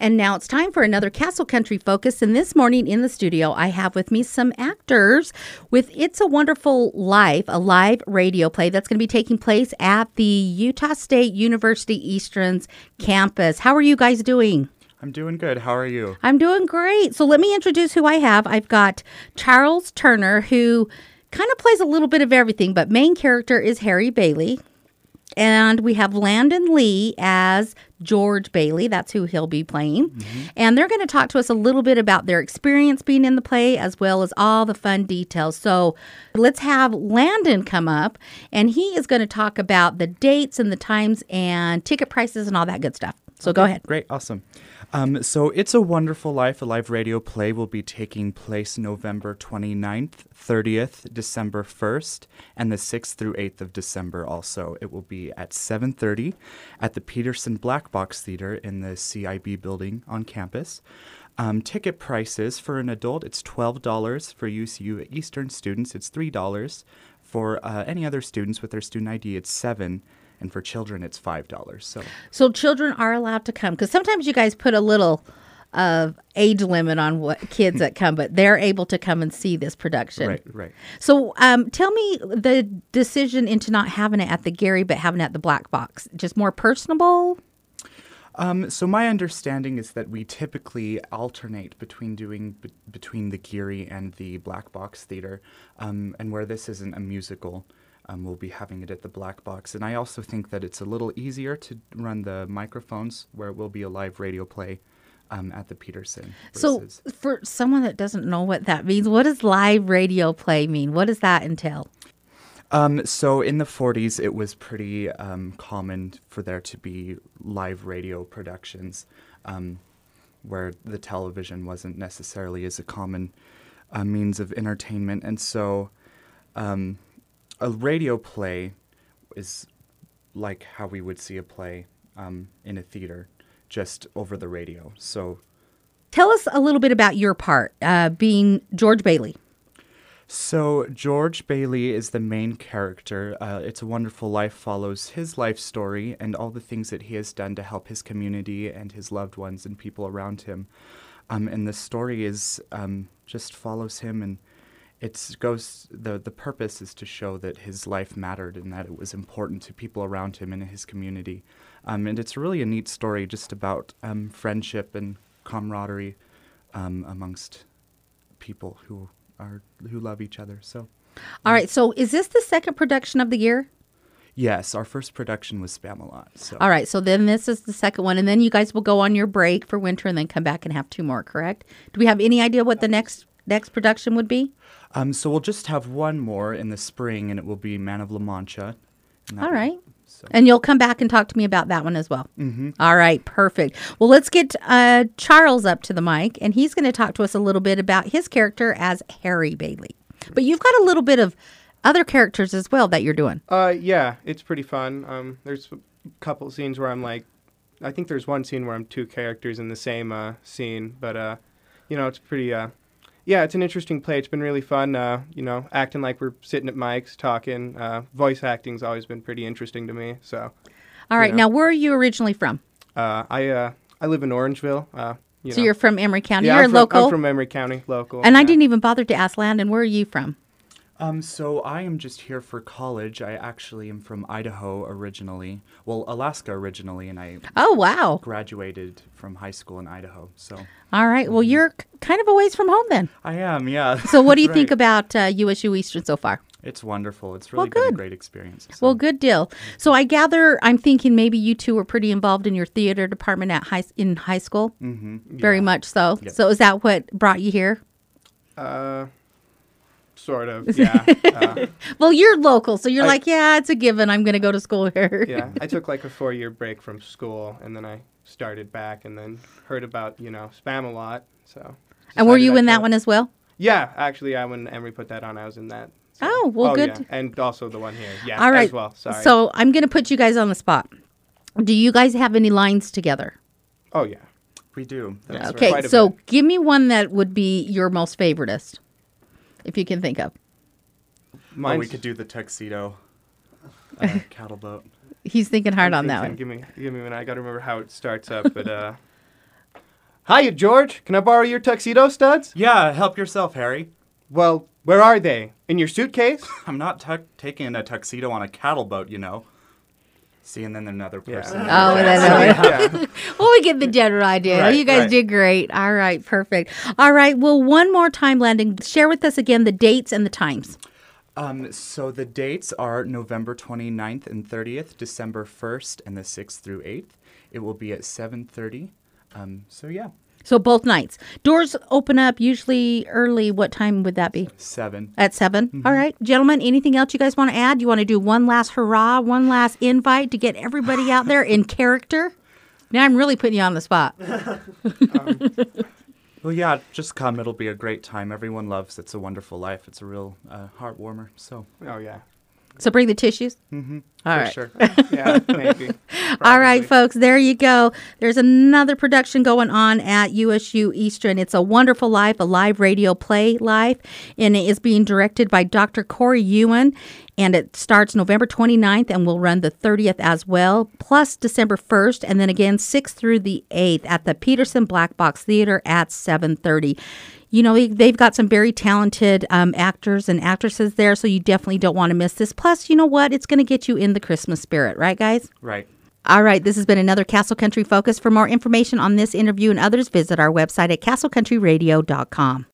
And now it's time for another Castle Country Focus. And this morning in the studio, I have with me some actors with It's a Wonderful Life, a live radio play that's going to be taking place at the Utah State University Eastern's campus. How are you guys doing? I'm doing good. How are you? I'm doing great. So let me introduce who I have. I've got Charles Turner, who kind of plays a little bit of everything, but main character is Harry Bailey. And we have Landon Lee as George Bailey. That's who he'll be playing. Mm-hmm. And they're going to talk to us a little bit about their experience being in the play as well as all the fun details. So let's have Landon come up, and he is going to talk about the dates and the times and ticket prices and all that good stuff. So okay, go ahead. Great. Awesome. So It's a Wonderful Life, a live radio play, will be taking place November 29th, 30th, December 1st, and the 6th through 8th of December also. It will be at 7:30 at the Peterson Black Box Theater in the CIB building on campus. Ticket prices for an adult, it's $12. For UCU Eastern students, it's $3. For any other students with their student ID, it's $7. And for children, it's $5. So children are allowed to come, because sometimes you guys put a little age limit on what kids that come, but they're able to come and see this production. Right. So tell me the decision into not having it at the Gary, but having it at the Black Box. Just more personable? So my understanding is that we typically alternate between doing between the Geary and the Black Box Theater, and where this isn't a musical. We'll be having it at the Black Box. And I also think that it's a little easier to run the microphones where it will be a live radio play at the Peterson. So for someone that doesn't know what that means, what does live radio play mean? What does that entail? So in the 40s, it was pretty common for there to be live radio productions where the television wasn't necessarily as a common means of entertainment. And so a radio play is like how we would see a play in a theater, just over the radio. So, tell us a little bit about your part, being George Bailey. So George Bailey is the main character. It's a Wonderful Life follows his life story and all the things that he has done to help his community and his loved ones and people around him. And the story is just follows him, and the purpose is to show that his life mattered and that it was important to people around him and his community. And it's really a neat story just about friendship and camaraderie amongst people who love each other. So, all right. So is this the second production of the year? Yes, our first production was Spamalot. So. All right. So then this is the second one, and then you guys will go on your break for winter and then come back and have two more, correct? Do we have any idea what the next production would be? So we'll just have one more in the spring, and it will be Man of La Mancha. All right. And you'll come back and talk to me about that one as well. Mm-hmm. All right. Perfect. Well, let's get Charles up to the mic, and he's going to talk to us a little bit about his character as Harry Bailey. But you've got a little bit of other characters as well that you're doing. Yeah, it's pretty fun. There's a couple scenes where I think there's one scene where I'm two characters in the same scene, but it's pretty. Yeah, it's an interesting play. It's been really fun, acting like we're sitting at mics, talking. Voice acting's always been pretty interesting to me. So, all right. Now, where are you originally from? I live in Orangeville. So you're from Emery County. Yeah, you're local. I'm from Emery County, local. And I didn't even bother to ask Landon, where are you from? So I am just here for college. I actually am from Idaho originally. Well, Alaska originally, and I graduated from high school in Idaho. So. All right. Well, you're kind of a ways from home then. I am, yeah. So what do you think about USU Eastern so far? It's wonderful. It's really been a great experience. So. Well, good deal. So I gather, I'm thinking maybe you two were pretty involved in your theater department in high school? Mm-hmm. Very much so. Yep. So is that what brought you here? Sort of, yeah. Well, you're local, so you're like, yeah, it's a given. I'm going to go to school here. Yeah, I took like a 4-year break from school, and then I started back, and then heard about, Spamalot. So. And were you in that one as well? Yeah, actually, when Emery put that on, I was in that. So. Oh, well, good. Yeah. And also the one here, yeah, all right. as well. Sorry. So I'm going to put you guys on the spot. Do you guys have any lines together? Oh, yeah. We do. That's okay, so give me one that would be your most favoritist. If you can think of. We could do the tuxedo cattle boat. He's thinking hard on that one. Give me a minute. I got to remember how it starts up. But Hiya, George. Can I borrow your tuxedo studs? Yeah, help yourself, Harry. Well, where are they? In your suitcase? I'm not taking a tuxedo on a cattle boat, you know. See, and then another person. Oh, Yeah. well, we get the general idea. Right, You guys right. did great. All right, perfect. All right, well, one more time, Landon, share with us again the dates and the times. So the dates are November 29th and 30th, December 1st, and the 6th through 8th. It will be at 7:30. So yeah, So both nights. Doors open up usually early. What time would that be? 7. At 7? All right. Gentlemen, anything else you guys want to add? You want to do one last hurrah, one last invite to get everybody out there in character? Now I'm really putting you on the spot. Well, yeah, just come. It'll be a great time. Everyone loves It's a Wonderful Life. It's a real heart warmer. So Oh, yeah. So bring the tissues. All for right. sure. Yeah, maybe. All right, Probably. folks, there you go. There's another production going on at USU Eastern. It's A Wonderful Life, a live radio play live, and it is being directed by Dr. Corey Ewan, and it starts November 29th and will run the 30th as well, plus December 1st, and then again 6th through the 8th at the Peterson Black Box Theater at 7:30. You know, they've got some very talented actors and actresses there, so you definitely don't want to miss this. Plus, you know what? It's going to get you in the Christmas spirit, right, guys? Right. All right, this has been another Castle Country Focus. For more information on this interview and others, visit our website at castlecountryradio.com.